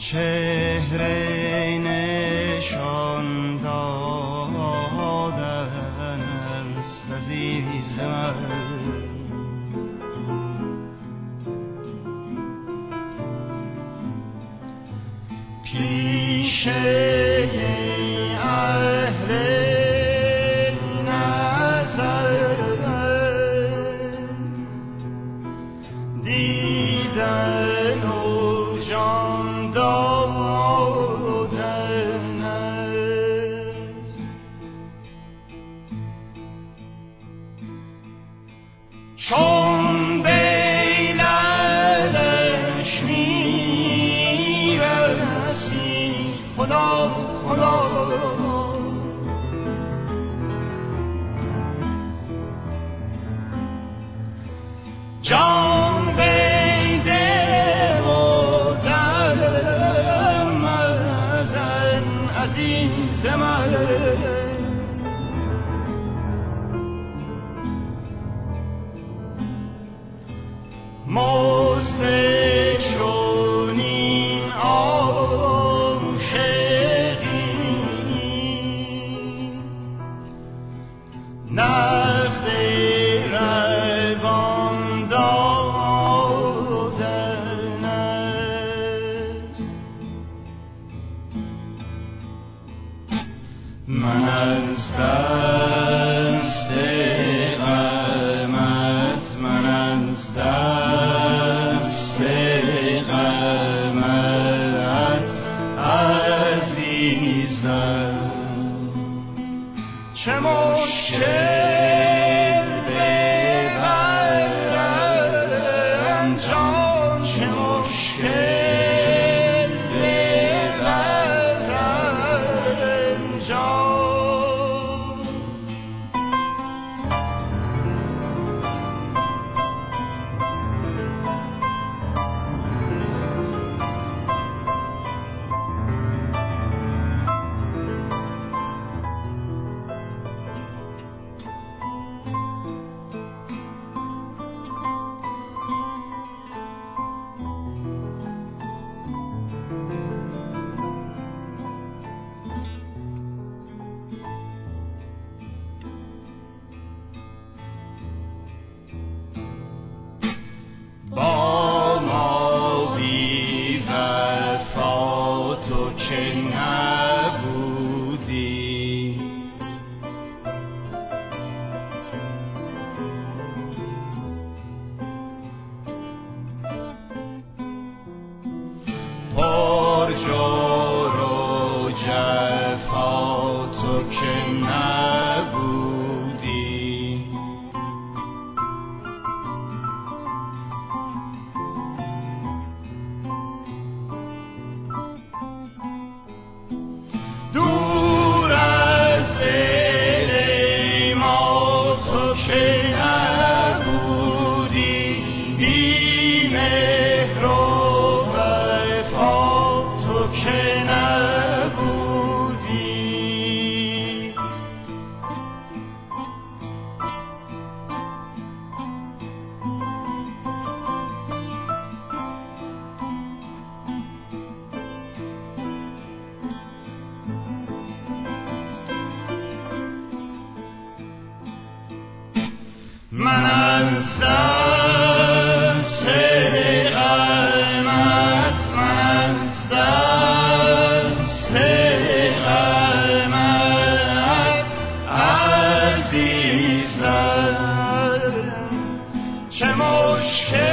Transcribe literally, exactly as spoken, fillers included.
چهره نشان دادن است عزیز من. پیش اهل نظر دیدن و جان دادن است. چون بیلدش میرسی خدا خدا جان بیده و دم ازن عزیز من. مستشونین عاشقی نقد روان دادن است. من از دست غمت من از دست غمت عزیزم چه مشکل ببرم جان چه مشکل ببرم جان. با ما بی وفا تو که نبودی پر جور و جفا تو که نبودی. دور از دل ما تو که نبودی بی مهر و وفا تو که نبودی. من از دست غمت من از دست غمت عزیزم چه مشکل